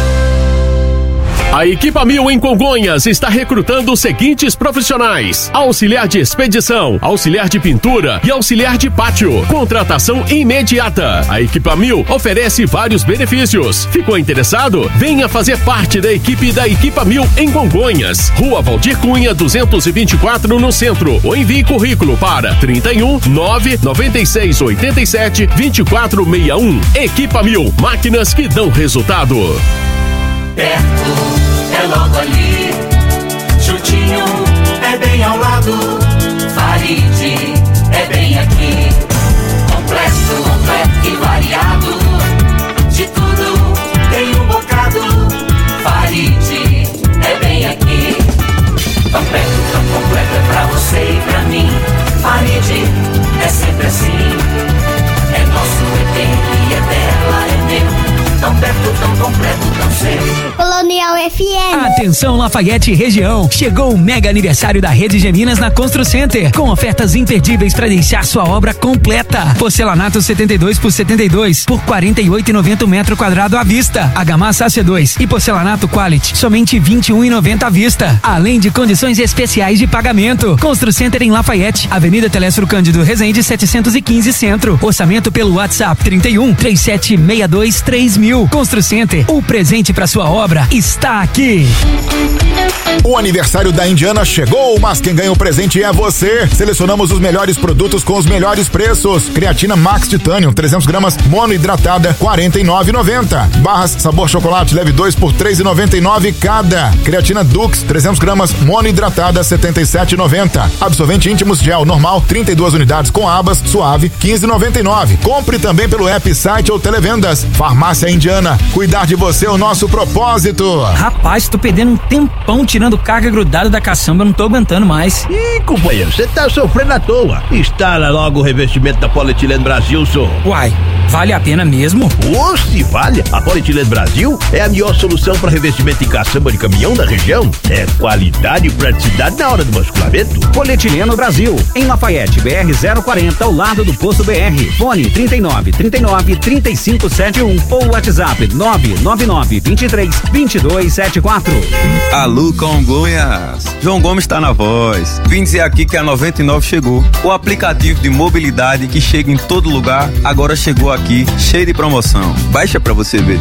A Equipa Mil em Congonhas está recrutando os seguintes profissionais: auxiliar de expedição, auxiliar de pintura e auxiliar de pátio. Contratação imediata. A Equipa Mil oferece vários benefícios. Ficou interessado? Venha fazer parte da equipe da Equipa Mil em Congonhas. Rua Valdir Cunha, duzentos e vinte e quatro, no centro. Ou envie currículo para trinta e um, nove, noventa e seis, oitenta e sete, vinte e quatro sessenta e um. Equipa Mil, máquinas que dão resultado. Perto, é logo ali, juntinho, é bem ao lado. Faride, é bem aqui. Completo, completo e variado. De tudo tem um bocado. Faride, é bem aqui. Tão perto, tão completo é pra você e pra mim. Faride, é sempre assim. É nosso, é dele, é dela, é meu. Tão perto, tão completo, tão sério. Colonial F M. Atenção Lafayette região. Chegou o mega aniversário da Rede Geminas na Constru Center, com ofertas imperdíveis para deixar sua obra completa. Porcelanato setenta e dois por setenta e dois por quarenta e oito reais e noventa centavos metro quadrado à vista. Argamassa A C dois e porcelanato Quality, somente vinte e um reais e noventa centavos à vista. Além de condições especiais de pagamento. Constru Center em Lafayette, Avenida Telestro Cândido Rezende setecentos e quinze Centro. Orçamento pelo WhatsApp trinta e um, trinta e sete, sessenta e dois, três mil. Constru Center, o presente para sua obra está aqui. O aniversário da Indiana chegou, mas quem ganha o presente é você. Selecionamos os melhores produtos com os melhores preços. Creatina Max Titanium, trezentos gramas, monohidratada, quarenta e nove reais e noventa centavos. Barras sabor chocolate, leve dois por três reais e noventa e nove centavos cada. Creatina Dux, trezentos gramas, monohidratada, setenta e sete reais e noventa centavos. Absorvente íntimos gel normal, trinta e duas unidades com abas, suave, quinze reais e noventa e nove centavos. Compre também pelo app, site ou televendas. Farmácia Indiana, cuidar de você é o nosso propósito. Rapaz, tô perdendo um tempão tirando carga grudada da caçamba, eu não tô aguentando mais. Ih, companheiro, você tá sofrendo à toa. Instala logo o revestimento da Polietileno Brasil, só. Uai, vale a pena mesmo? Ô, se vale. A Polietileno Brasil é a melhor solução para revestimento em caçamba de caminhão da região. É qualidade e praticidade na hora do basculamento. Polietileno Brasil, em Lafayette, B R zero quarenta, ao lado do posto B R. Fone trinta e nove, trinta e nove, trinta e cinco setenta e um ou WhatsApp nove nove nove, vinte e três, vinte e dois setenta e quatro. Alô, Congonhas. João Gomes está na voz. Vim dizer aqui que a noventa e nove chegou. O aplicativo de mobilidade que chega em todo lugar, agora chegou aqui, cheio de promoção. Baixa pra você ver.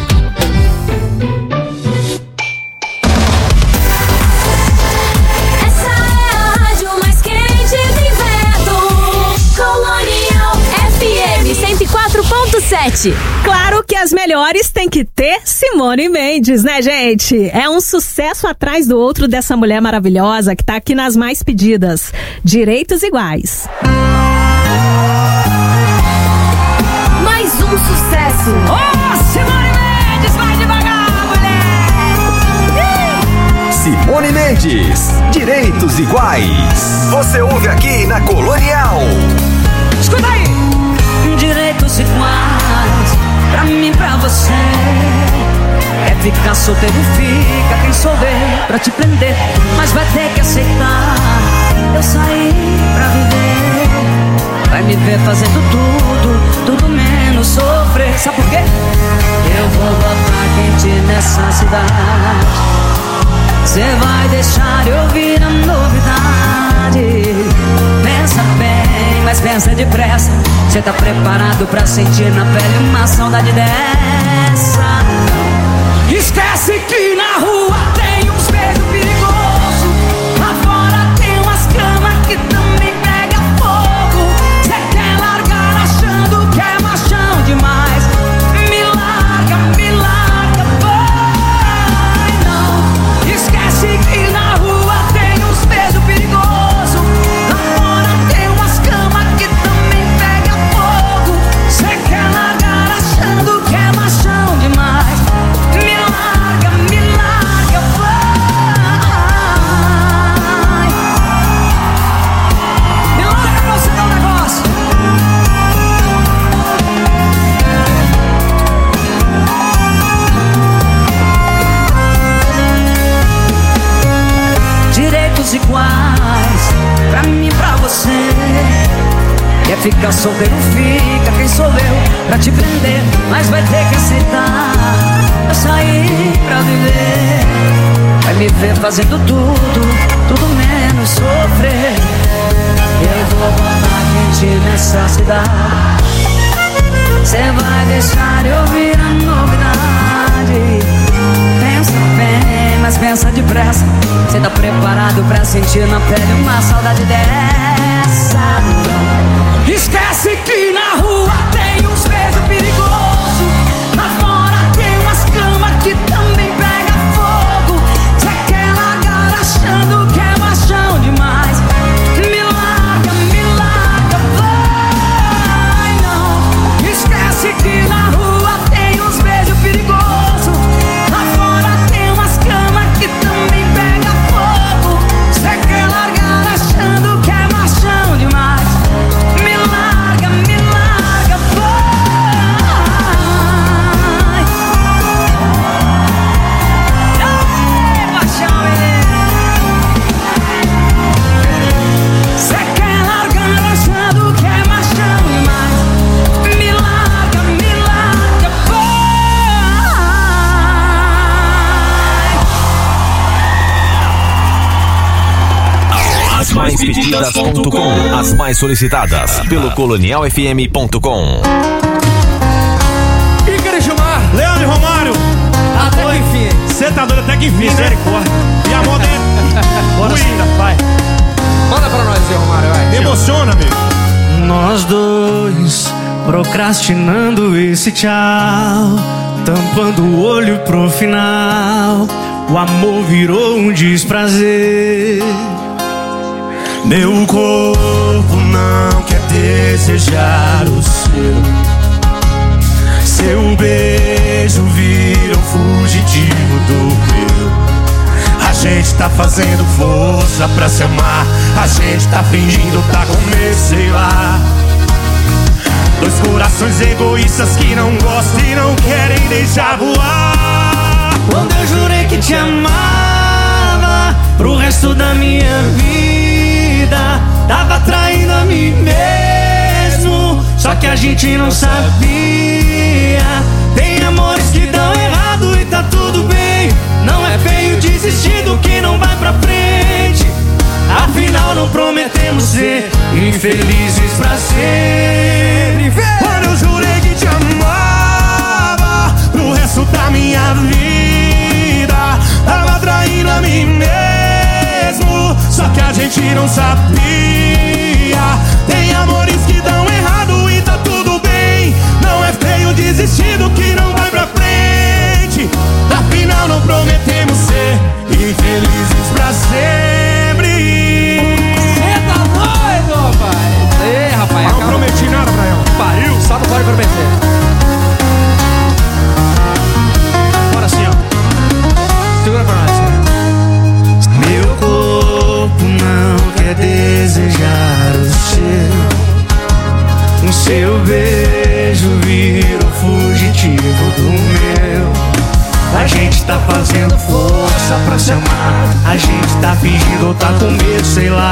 quatro ponto sete. Claro que as melhores tem que ter Simone Mendes, né, gente? É um sucesso atrás do outro dessa mulher maravilhosa que tá aqui nas mais pedidas. Direitos Iguais. Mais um sucesso. Oh, Simone Mendes, vai devagar, mulher! Simone Mendes, Direitos Iguais. Você ouve aqui na Colonial. Escuta aí. Direitos iguais, pra mim, pra você. É ficar solteiro, fica quem souber pra te prender, mas vai ter que aceitar. Eu saí pra viver, vai me ver fazendo tudo, tudo menos sofrer. Sabe por quê? Eu vou botar quente nessa cidade. Cê vai deixar eu ouvir a novidade. Pensa bem, mas pensa depressa. Cê tá preparado pra sentir na pele uma saudade dessa? Esquece que na rua tem uns beijos perigosos. Lá fora tem umas camas que também pega fogo. Cê quer largar achando que é machão demais. Me larga, me larga, vai não. Esquece que na rua tem uns beijos perigosos. Lá fora tem umas camas que também pega fogo. Cê quer largar achando que é machão demais. Me larga, me larga, vai. Me larga pra você ver um negócio. Direitos iguais, pra mim e pra você. Quer ficar solteiro, fica quem sou eu pra te prender, mas vai ter que aceitar. Eu saí pra viver, vai me ver fazendo tudo, tudo menos sofrer. Eu vou botar quente nessa cidade. Cê vai deixar eu ouvir a novidade. Pensa bem, mas pensa depressa. Cê tá preparado pra sentir na pele uma saudade dessa? Esquece que na rua tem uns beijos perigosos. Lá fora tem umas camas que também pega fogo. Cê quer largar achando que é machão demais. Me larga, me larga, vai não. Esquece que na rua tem uns beijos perigosos. Lá fora tem umas camas que também pega fogo. Cê quer largar achando que é machão demais. Me larga, me larga, vai. Ei, paixão, cê quer largar achando que é machão demais. Me larga, me larga, vai. As mais pedidas ponto com. As mais solicitadas pelo colonial f m ponto com. E queria chamar Leandro e Romário. Até que enfim. Você tá doido até que enfim, misericórdia. procrastinando esse tchau, tampando o olho pro final. O amor virou um desprazer. Meu corpo não quer desejar o seu. Seu beijo vira um fugitivo do meu. A gente tá fazendo força pra se amar. A gente tá fingindo tá com medo, sei lá. Dois corações egoístas que não gostam e não querem deixar voar. Quando eu jurei que te amava pro resto da minha vida, tava traindo a mim mesmo, só que a gente não sabia. Tem amores que dão errado e tá tudo bem. Não é feio desistir do que não vai pra frente. Afinal não prometemos ser infelizes pra sempre. Quando eu jurei que te amava pro resto da minha vida, tava traindo a mim mesmo, só que a gente não sabia. Tem amores que dão errado e tá tudo bem. Não é feio desistir do que não vai pra frente. Afinal não prometemos ser infelizes pra sempre. Cê tá doido, pai? Ei, rapaz, não acabou. prometi nada pra ela. Pariu, só não pode prometer. Bora assim, ó. Segura pra nós. Meu corpo não quer desejar o seu. O seu beijo vira o fugitivo do meu. A gente tá fazendo força pra se amar. A gente tá fingindo ou tá com medo, sei lá.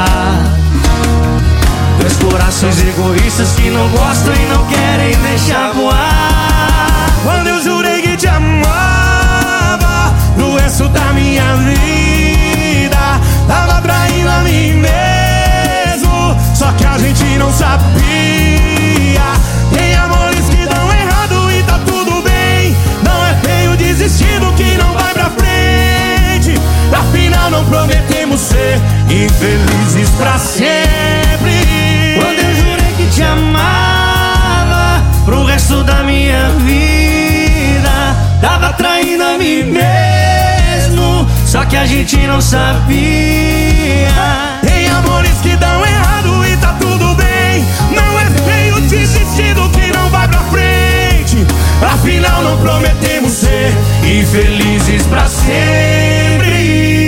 Dois corações egoístas que não gostam e não querem deixar voar. Quando eu jurei que te amava pro resto da minha vida, tava traindo a mim mesmo, só que a gente não sabia. Tem amores que dão errado e tá tudo bem. Não é feio desistir do que não vai pra frente. Afinal não prometemos ser infelizes pra sempre. Quando eu jurei que te amava pro resto da minha vida, tava traindo a mim mesmo, só que a gente não sabia. Tem amores que dão errado e tá tudo bem. Não é feio desistir do que não vai pra frente. Afinal não prometemos ser infelizes pra sempre.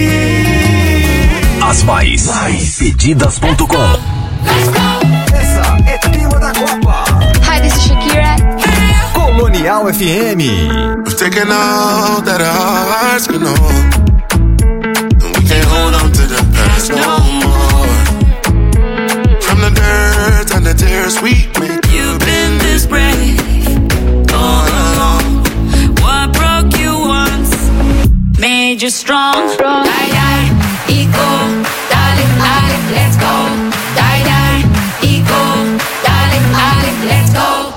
As mais, mais pedidas ponto com. Essa é clima da Copa. Hi, this is Shakira. Colonial F M. We've taken all that our hearts can hold, and we can't hold on to the past no more. From the dirt and the tears we make. You've been this brave all along. What broke you once made you strong. Die, die, ego, darling, darling, let's go. Die, die, ego, darling, darling, let's go.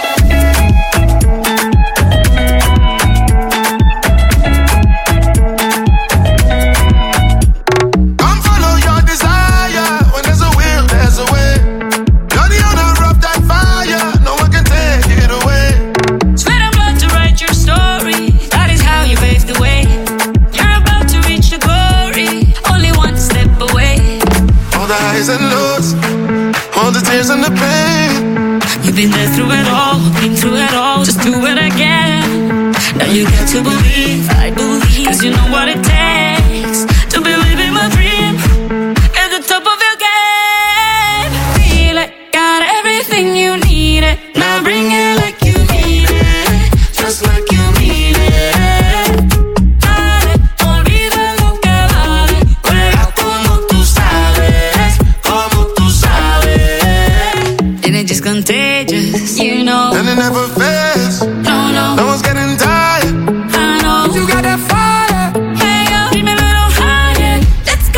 Come follow your desire. When there's a will, there's a way. You're the owner of that fire. No one can take it away. Sweat and blood to write your story. That is how you pave the way. You're about to reach the glory. Only one step away. All the highs and lows, all the tears and the pain. You've been there through it all, been through it all. Just do it again. Now you got to believe, I believe. Cause you know what it takes to believe in my dream. At the top of your game. Feel it, got everything you need it. Now bring it like you mean it. Just like you mean it. Dale, olvida lo que vale. Juega como tú sabes, como tú sabes. And it's just contagious, you know. And it never fails. No, no. No one's getting tired. I know. You got that fire. Hey, yo, keep me a little higher. Let's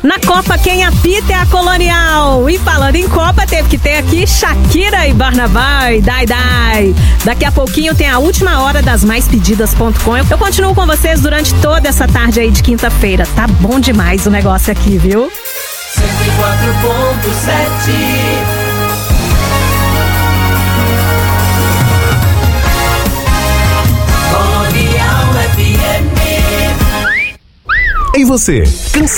Na Copa, quem apita é a Colonial. E falando em Copa, teve que ter aqui Shakira e Barnabé, Dai Dai. Daqui a pouquinho tem a última hora das mais pedidas ponto com. Eu continuo com vocês durante toda essa tarde aí de quinta-feira. Tá bom demais o negócio aqui, viu? cento e quatro ponto sete. E você, cansado?